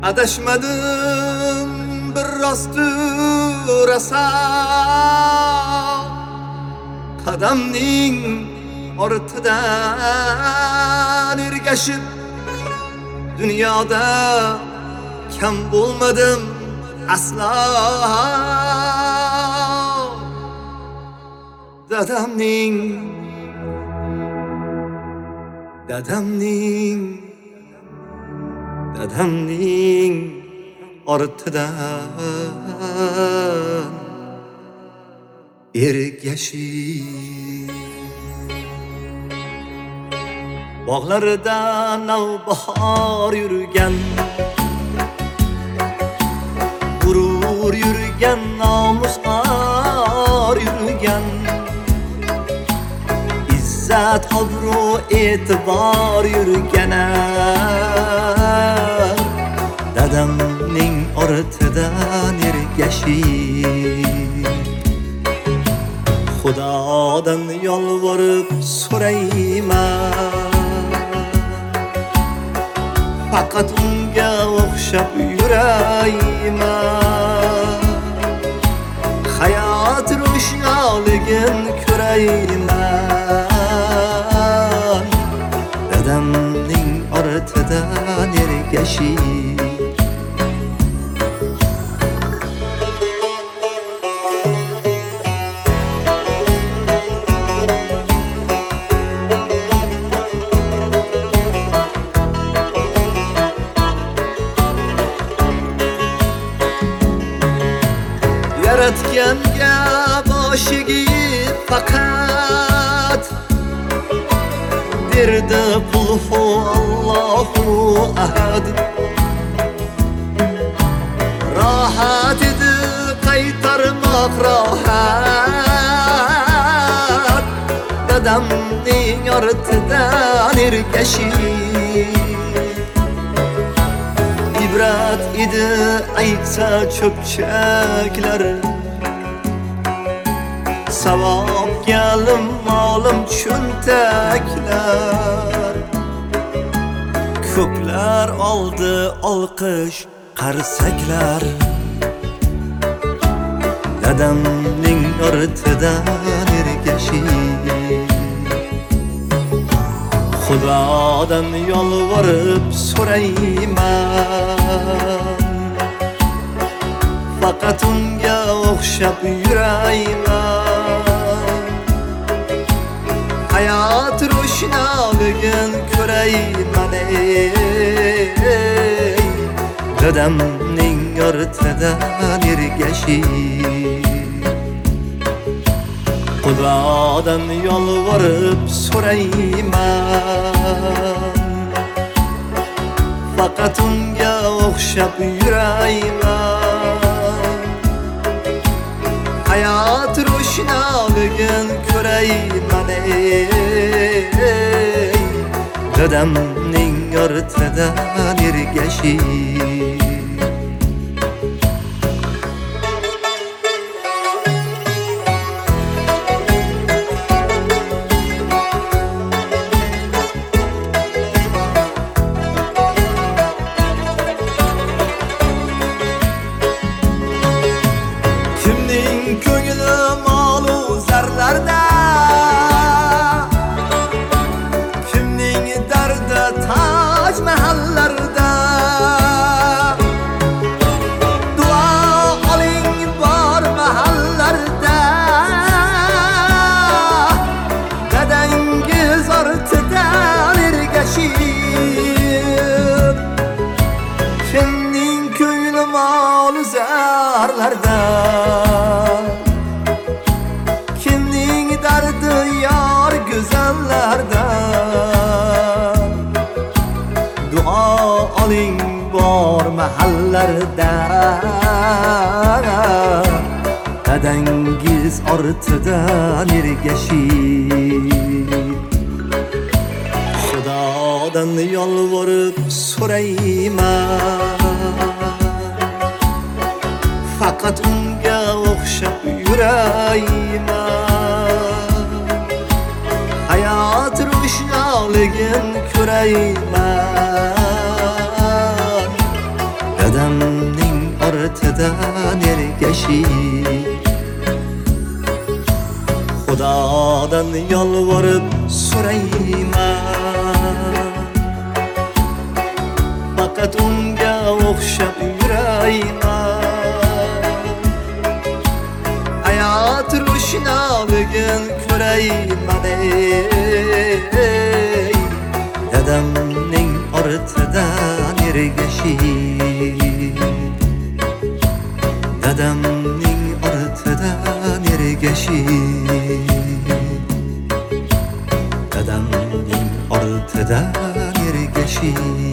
Adashmadim bir rostu rosa qadamning ortidan ergashib dunyoda kam bo'lmadim aslo. Dadamning ortidan ergashib bog'larida navbahor yurgan, gurur yurgan, nomusqor yurgan, izzat, obro', e'tibor yurgan dadamning ortidan ergashib Xudodan yolvorib so'rayman, faqat unga o'xshab yurayman, hayot ro'shnoligin ko'rayman dadamning ortidan ergashib. Yaratganga boshiga faqat berdi qulhu Allohu ahad. Rohat edi qaytarmoq rohat, dadamning ortidan ergashib ibrat edi aytsa cho'pchaklar, savobga molim cho'ntaklar, ko'plar oldi olqish qarsaklar, dadamning ortidan ergashib Xudodan yolvorib so'rayman, faqat unga o'xshab yurayman, hayot ro'shnoligin ko'rayman dadamning ortidan ergashib Xudodan yolvorib so'rayman, faqat unga o'xshab yurayman, hayot ro'shnoligin ko'rayman dadamning ortidan ergashib. Ko'ngli molu zarlarda, kimning dardi Toj mahallarda, duo oling bor mahallarda, dadangiz ortidan ergashib kimning ko'ngli molu zarlarda, yor go'zallarda, duo oling bor mahallarda, dadangiz ortidan ergashib Xudodan yolvorib so'rayman, faqat unga o'xshab yurayman, hayot ro'shnoligin ko'rayman Dadamning ortidan ergashib Xudodan yolvorib so'rayman Faqat unga o'xshab yurayman Hayot ro'shnoligin ko'rayman ey Dadamning ortidan ergashib Dadamning ortidan ergashib Dadamning ortidan ergashib